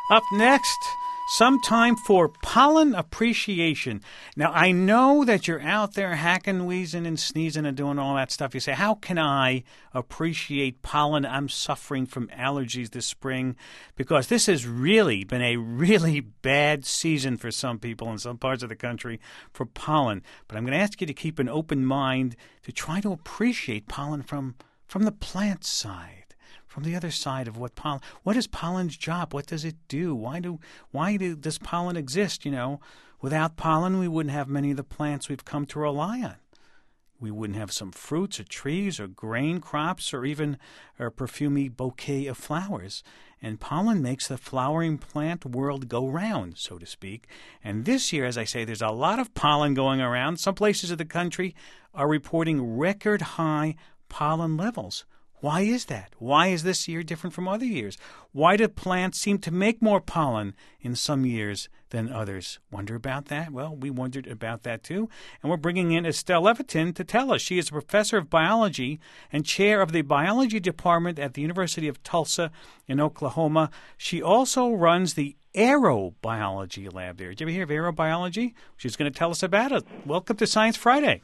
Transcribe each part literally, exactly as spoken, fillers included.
Up next, some time for pollen appreciation. Now, I know that you're out there hacking, wheezing, and sneezing and doing all that stuff. You say, how can I appreciate pollen? I'm suffering from allergies this spring because this has really been a really bad season for some people in some parts of the country for pollen. But I'm going to ask you to keep an open mind to try to appreciate pollen from, from the plant side. From the other side of what pollen, what is pollen's job? What does it do? Why do why do, does pollen exist? You know, without pollen, we wouldn't have many of the plants we've come to rely on. We wouldn't have some fruits or trees or grain crops or even a perfumey bouquet of flowers. And pollen makes the flowering plant world go round, so to speak. And this year, as I say, there's a lot of pollen going around. Some places of the country are reporting record high pollen levels. Why is that? Why is this year different from other years? Why do plants seem to make more pollen in some years than others? Wonder about that? Well, we wondered about that too. And we're bringing in Estelle Levitin to tell us. She is a professor of biology and chair of the biology department at the University of Tulsa in Oklahoma. She also runs the aerobiology lab there. Did you ever hear of aerobiology? She's going to tell us about it. Welcome to Science Friday.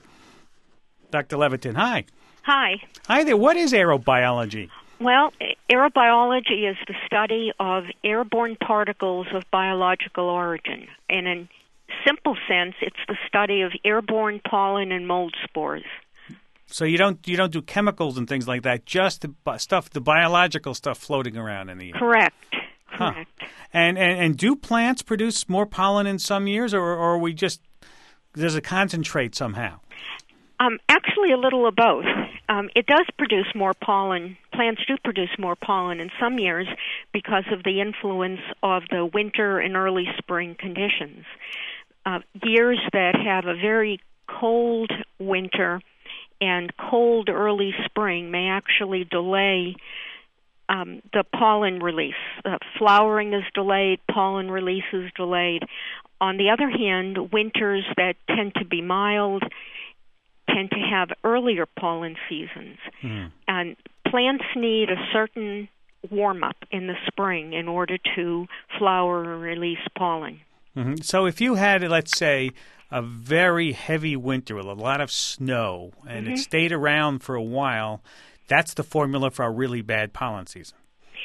Doctor Levitin, hi. Hi. Hi there. What is aerobiology? Well, aerobiology is the study of airborne particles of biological origin. And in simple sense, it's the study of airborne pollen and mold spores. So you don't you don't do chemicals and things like that, just the bi- stuff, the biological stuff floating around in the air. Correct. Huh. Correct. And, and and do plants produce more pollen in some years, or, or are we just, does it concentrate somehow? Um, actually, a little of both. Um, it does produce more pollen. Plants do produce more pollen in some years because of the influence of the winter and early spring conditions. Uh, years that have a very cold winter and cold early spring may actually delay um, the pollen release. Uh, flowering is delayed, pollen release is delayed. On the other hand, winters that tend to be mild tend to have earlier pollen seasons. Mm. And plants need a certain warm-up in the spring in order to flower and release pollen. Mm-hmm. So if you had, let's say, a very heavy winter with a lot of snow and mm-hmm. it stayed around for a while, that's the formula for a really bad pollen season.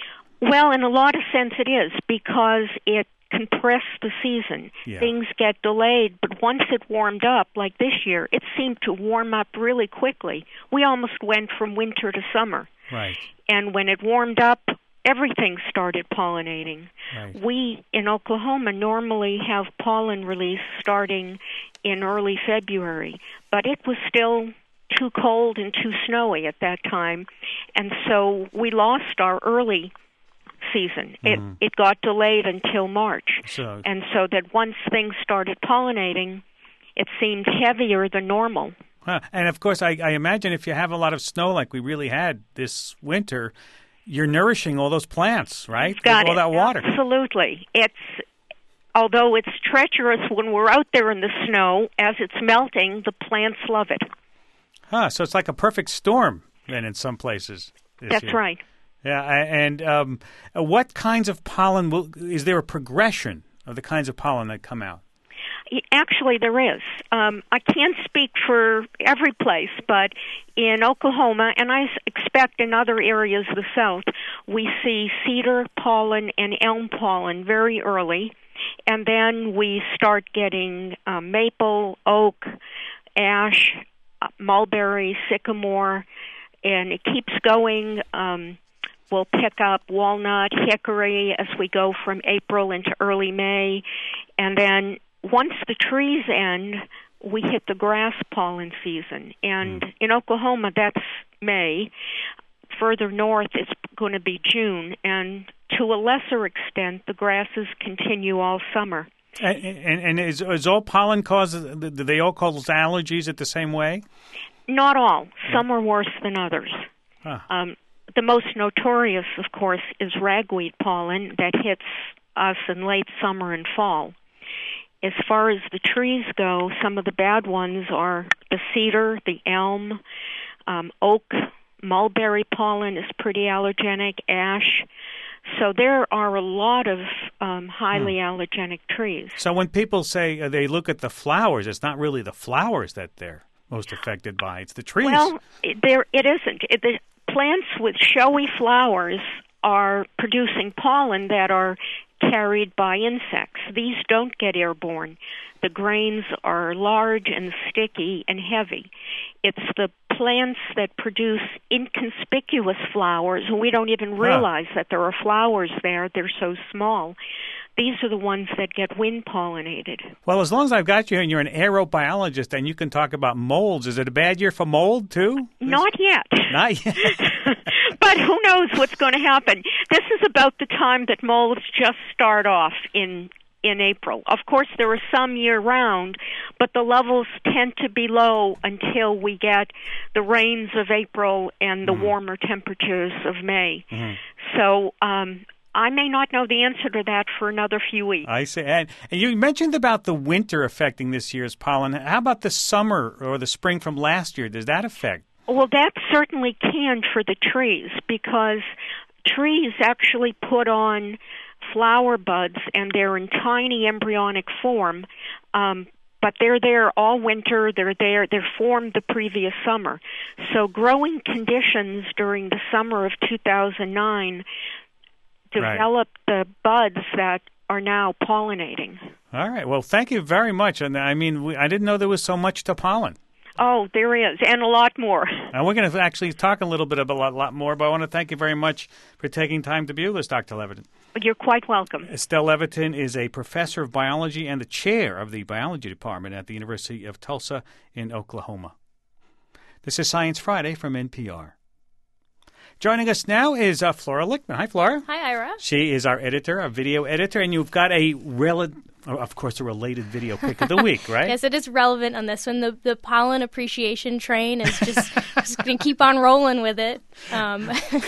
Well, in a lot of sense it is, because it compress the season. Yeah. Things get delayed, but once it warmed up, like this year, it seemed to warm up really quickly. We almost went from winter to summer. Right. And when it warmed up, everything started pollinating. Right. We, in Oklahoma, normally have pollen release starting in early February, but it was still too cold and too snowy at that time, and so we lost our early season. It mm. it got delayed until March. So, and so that once things started pollinating, it seemed heavier than normal. Huh. And of course, I, I imagine if you have a lot of snow like we really had this winter, you're nourishing all those plants, right? Got With all it. that water. Absolutely. It's although it's treacherous when we're out there in the snow, as it's melting, the plants love it. Huh. So it's like a perfect storm then in some places this That's year. right. Yeah, and um, what kinds of pollen, will, is there a progression of the kinds of pollen that come out? Actually, there is. Um, I can't speak for every place, but in Oklahoma, and I expect in other areas of the South, we see cedar pollen and elm pollen very early, and then we start getting uh, maple, oak, ash, uh, mulberry, sycamore, and it keeps going. Um, We'll pick up walnut, hickory as we go from April into early May. And then once the trees end, we hit the grass pollen season. And mm. in Oklahoma, that's May. Further north, it's going to be June. And to a lesser extent, the grasses continue all summer. And, and, and is, is all pollen causes, do they all cause allergies at the same way? Not all. Some are worse than others. Huh. Um, The most notorious, of course, is ragweed pollen that hits us in late summer and fall. As far as the trees go, some of the bad ones are the cedar, the elm, um, oak, mulberry pollen is pretty allergenic, ash. So there are a lot of um, highly hmm. allergenic trees. So when people say uh, they look at the flowers, it's not really the flowers that they're most affected by. It's the trees. Well, there it isn't. It, the plants with showy flowers are producing pollen that are carried by insects. These don't get airborne. The grains are large and sticky and heavy. It's the plants that produce inconspicuous flowers, and we don't even realize huh. that there are flowers there. They're so small. These are the ones that get wind-pollinated. Well, as long as I've got you and you're an aerobiologist and you can talk about molds, is it a bad year for mold, too? Not yet. Not yet. But who knows what's going to happen. This is about the time that molds just start off in in April. Of course, there are some year-round, but the levels tend to be low until we get the rains of April and the mm-hmm. warmer temperatures of May. Mm-hmm. So um, I may not know the answer to that for another few weeks. I see. And, and you mentioned about the winter affecting this year's pollen. How about the summer or the spring from last year? Does that affect? Well, that certainly can for the trees, because trees actually put on flower buds, and they're in tiny embryonic form, um, but they're there all winter. They're there. They're formed the previous summer. So growing conditions during the summer of two thousand nine developed right. the buds that are now pollinating. All right. Well, thank you very much. And I mean, we, I didn't know there was so much to pollen. Oh, there is, and a lot more. And we're going to actually talk a little bit about a lot, lot more, but I want to thank you very much for taking time to be with us, Doctor Levitin. You're quite welcome. Estelle Levitin is a professor of biology and the chair of the biology department at the University of Tulsa in Oklahoma. This is Science Friday from N P R. Joining us now is uh, Flora Lichtman. Hi, Flora. Hi, Ira. She is our editor, our video editor, and you've got a rel- of course, a related video pick of the week, right? Yes, it is relevant on this one. The the pollen appreciation train is just, just going to keep on rolling with it. Um,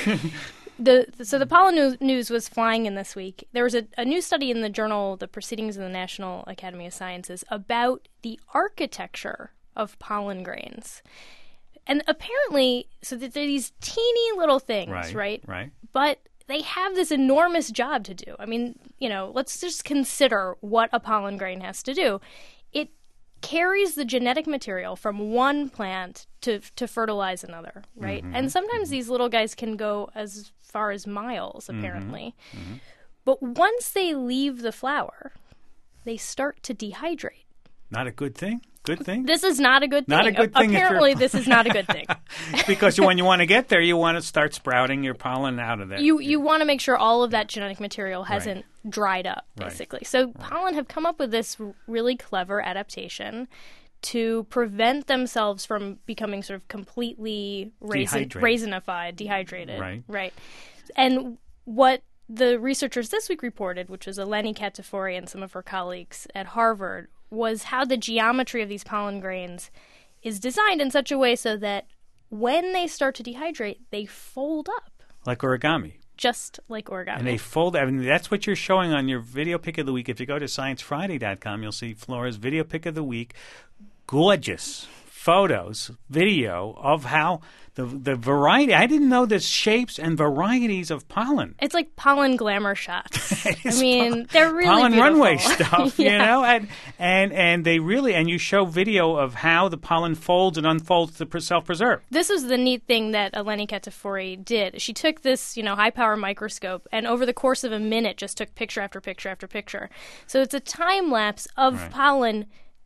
the so the pollen news, news was flying in this week. There was a, a new study in the journal, The Proceedings of the National Academy of Sciences, about the architecture of pollen grains. And apparently, so they're these teeny little things, right? Right. Right. But they have this enormous job to do. I mean, you know, let's just consider what a pollen grain has to do. It carries the genetic material from one plant to to fertilize another, right? Mm-hmm. And sometimes mm-hmm. these little guys can go as far as miles, apparently. Mm-hmm. Mm-hmm. But once they leave the flower, they start to dehydrate. Not a good thing? Good thing? This is not a good thing. Not a good thing. Apparently, this is not a good thing. Because when you want to get there, you want to start sprouting your pollen out of there. You you want to make sure all of that genetic material hasn't right. dried up, basically. Right. So right. pollen have come up with this really clever adaptation to prevent themselves from becoming sort of completely raisin, raisinified, dehydrated. Right. Right. And what the researchers this week reported, which was Eleni Katafori and some of her colleagues at Harvard, was how the geometry of these pollen grains is designed in such a way so that when they start to dehydrate, they fold up. Like origami. Just like origami. And they fold. I mean, that's what you're showing on your video pick of the week. If you go to science friday dot com, you'll see Flora's video pick of the week. Gorgeous photos, video of how the the variety. I didn't know there's shapes and varieties of pollen. It's like pollen glamour shots. I mean, they're really pollen beautiful. Runway stuff, yeah. you know, and and and they really and you show video of how the pollen folds and unfolds to self-preserve. This was the neat thing that Eleni Katafori did. She took this, you know, high-power microscope and over the course of a minute just took picture after picture after picture. So it's a time lapse of right. pollen.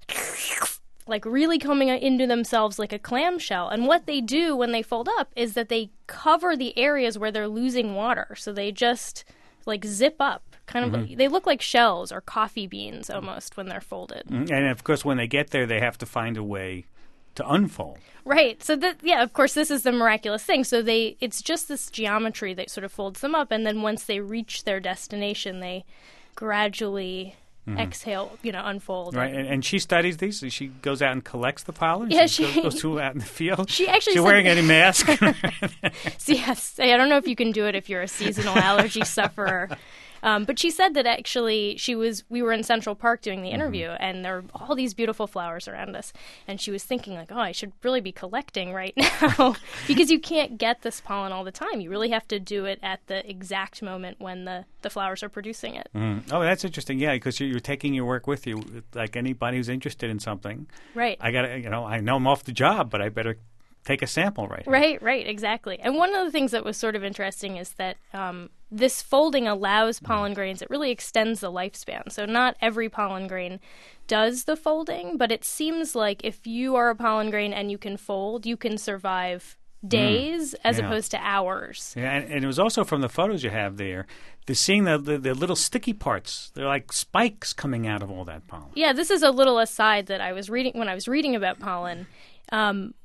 Like really coming into themselves like a clamshell. And what they do when they fold up is that they cover the areas where they're losing water. So they just like zip up. Kind of, mm-hmm. They look like shells or coffee beans almost when they're folded. And of course, when they get there, they have to find a way to unfold. Right. So that, yeah, of course, this is the miraculous thing. So they, it's just this geometry that sort of folds them up. And then once they reach their destination, they gradually... Mm-hmm. exhale, you know, unfold. Right, and, and she studies these. She goes out and collects the pollen. Yeah, she, she goes, goes to out in the field. She actually she's said, wearing any mask. So yes, I don't know if you can do it if you're a seasonal allergy sufferer. Um, but she said that actually she was, we were in Central Park doing the interview, mm-hmm. and there were all these beautiful flowers around us. And she was thinking like, oh, I should really be collecting right now because you can't get this pollen all the time. You really have to do it at the exact moment when the, the flowers are producing it. Mm. Oh, that's interesting. Yeah, because you're, you're taking your work with you, like anybody who's interested in something. Right. I got to, you know, I know I'm off the job, but I better take a sample right here. Right, right, exactly. And one of the things that was sort of interesting is that um, this folding allows pollen grains, it really extends the lifespan. So not every pollen grain does the folding, but it seems like if you are a pollen grain and you can fold, you can survive days mm, as yeah. opposed to hours. Yeah, and, and it was also from the photos you have there, the seeing the, the the little sticky parts. They're like spikes coming out of all that pollen. Yeah, this is a little aside that I was reading when I was reading about pollen. Um,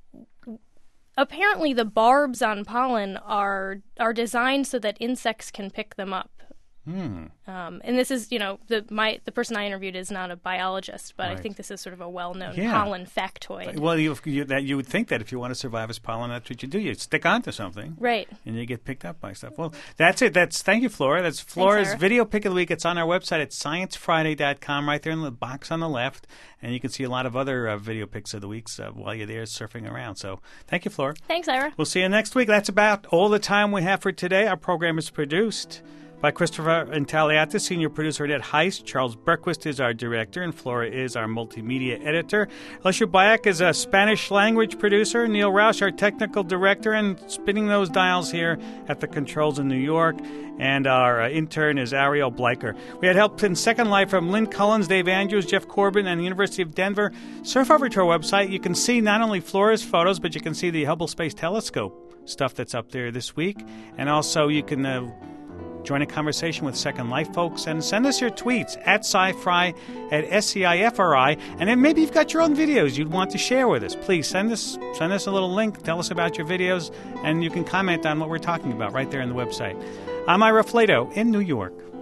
apparently, the barbs on pollen are are designed so that insects can pick them up. Hmm. Um, and this is, you know, the my the person I interviewed is not a biologist, but right. I think this is sort of a well-known yeah. pollen factoid. Well, you, you that you would think that if you want to survive as pollen, that's what you do. You stick onto something, right, and you get picked up by stuff. Well, that's it. That's thank you, Flora. That's Flora's Thanks, video pick of the week. It's on our website at science friday dot com, right there in the box on the left, and you can see a lot of other uh, video picks of the weeks uh, while you're there surfing around. So, thank you, Flora. Thanks, Ira. We'll see you next week. That's about all the time we have for today. Our program is produced by Christopher Intaliatis, senior producer Annette Heist. Charles Berquist is our director, and Flora is our multimedia editor. Alicia Bayak is a Spanish language producer. Neil Roush, our technical director, and spinning those dials here at the controls in New York. And our uh, intern is Ariel Bleicher. We had help in Second Life from Lynn Cullins, Dave Andrews, Jeff Corbin, and the University of Denver. Surf over to our website. You can see not only Flora's photos, but you can see the Hubble Space Telescope stuff that's up there this week. And also you can Uh, join a conversation with Second Life folks and send us your tweets at SciFri, at S C I F R I. And then maybe you've got your own videos you'd want to share with us. Please send us send us a little link. Tell us about your videos, and you can comment on what we're talking about right there on the website. I'm Ira Flato in New York.